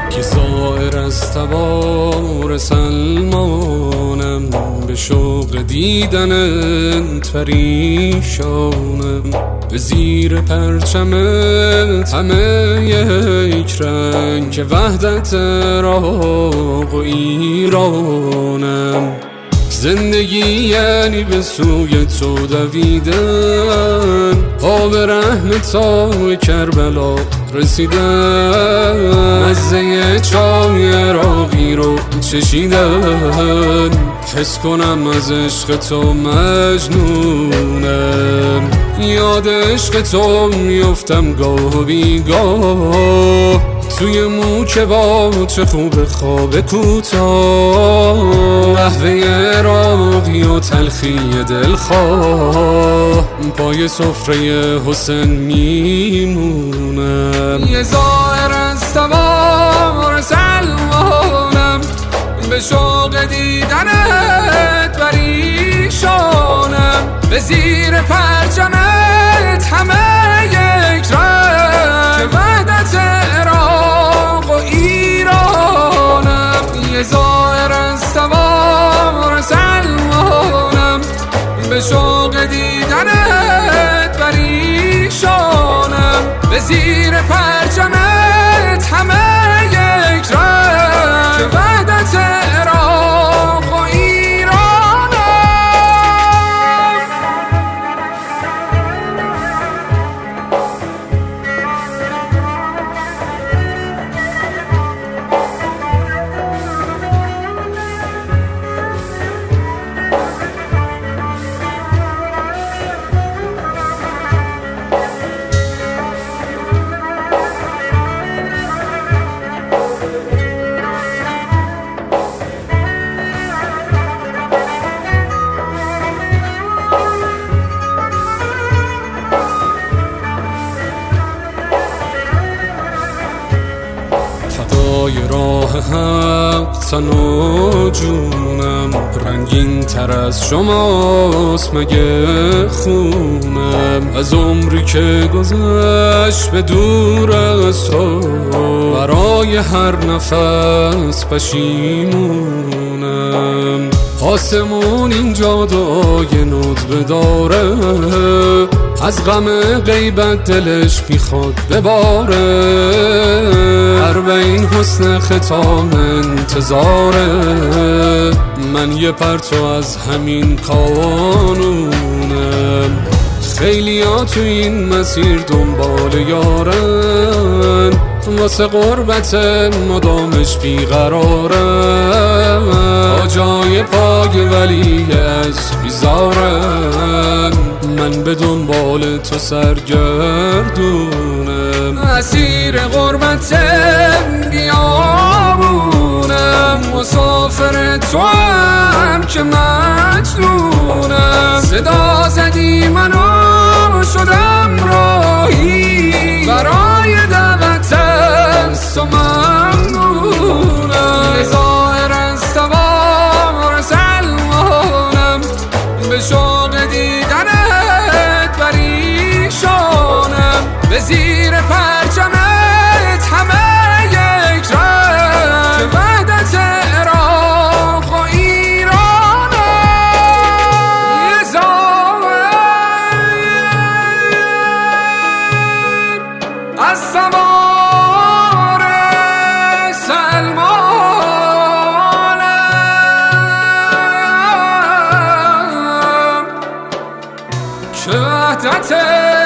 که زائر از تبار سلمانم، به شوق دیدنت پریشانم. به زیر پرچمت همه یک رنگ، که وحدت عراق و ایرانم. زندگی یعنی به سوی تو دویدن، پا به رحم تا کربلا رسیدن. مزه چای عراقی رو چشیدن، حس کنم از عشق تو مجنونم. یاد عشق تو میفتم گاه و بیگاه، توی موکه با چه خوب خواب کوتاه. قهوه عراقی و تلخی دلخواه، پای سفره حسین میمونم. یه زائر از تبار سلمانم، به شوق دیدنت پریشانم. به زیر پرچمت همه یک رنگ، که وحدت عراق و ایرانم. یه زائر از تبار سلمانم، به شوق دیدنت پریشانم. به زیر پرچمت همه یک رنگ، که وحدت عراق و ایرانم. فدای راه حق تن و جونم، رنگین تر از شماست مگه خونم. از عمری که گذشت به دور از تو، برای هر نفس پشیمونم. آسمون اینجا دعای ندبه داره، از غم غیبت دلش میخواد بباره. این حسن ختام انتظاره، من یه پرتو از همین کانونم. خیلی ها تو این مسیر دنبال یارن، واسه قربت مدامش بیقرارن. جای پای ولی از بیزارن، من به دنبال تو سرگردونم. اسیر قربت بیابونم، مسافر تو هم که مجنونم. صدا زدی منو شدم راهی، برای دعوت از تو ممنونم. زائر از تبار سلمانم، به شوق دیدنت پریشانم. به زیر پرچمت همه یک رنگ، که وحدت عراق و ایرانم. یه زائر از تبار سلمانم، که وحدت